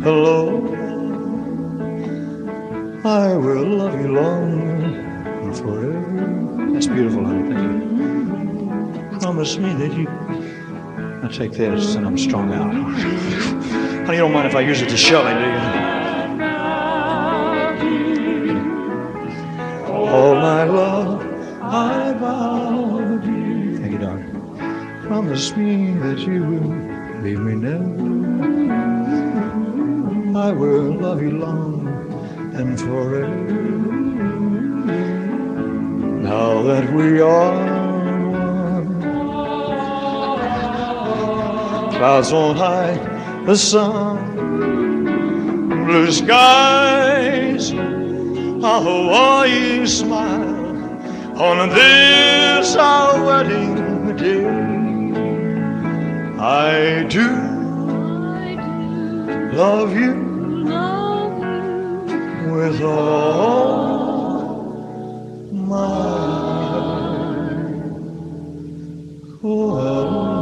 Hello, I will love you long and forever. That's beautiful, honey. Thank you. Promise me that you... I'll take this and I'm strung out. Honey, you don't mind if I use it to Shelley, do you? All my love, I vow to you. Thank you, darling. Promise me that you will leave me never. I will love you long and forever. Now that we are one, clouds on high, the sun, blue skies, a Hawaii smile on this our wedding day. I do love you with all my heart. Oh,